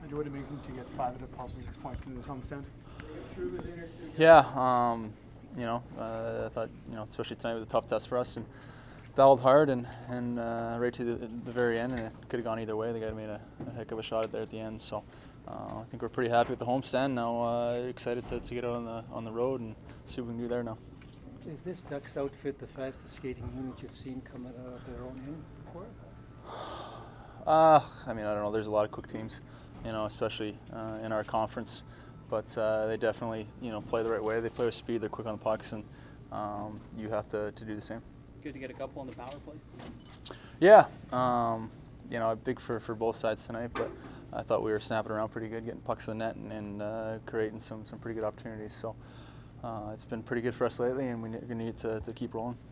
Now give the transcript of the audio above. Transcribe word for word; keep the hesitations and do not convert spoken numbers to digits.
you would have been to get five of the possible six points in this homestand? Yeah, um, you know, uh, I thought, you know, especially tonight was a tough test for us, and battled hard and, and uh, right to the, the very end, and it could have gone either way. The guy made a, a heck of a shot at there at the end, so uh, I think we're pretty happy with the homestand now. Uh, excited to, to get out on the on the road and see what we can do there now. Is this Ducks outfit the fastest skating unit you've seen come out of their own end before? Uh, I mean, I don't know. There's a lot of quick teams, you know, especially uh, in our conference. But uh, they definitely, you know, play the right way. They play with speed. They're quick on the pucks, and um, you have to, to do the same. Good to get a couple on the power play. Yeah, um, you know, big for, for both sides tonight. But I thought we were snapping around pretty good, getting pucks to the net, and, and uh, creating some some pretty good opportunities. So uh, it's been pretty good for us lately, and we're going to need to to keep rolling.